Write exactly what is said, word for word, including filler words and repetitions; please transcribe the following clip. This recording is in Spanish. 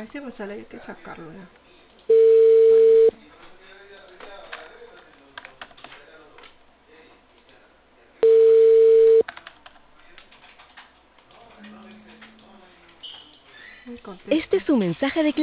ese bozal hay que sacarlo, ¿no? Muy contento. Este es un mensaje de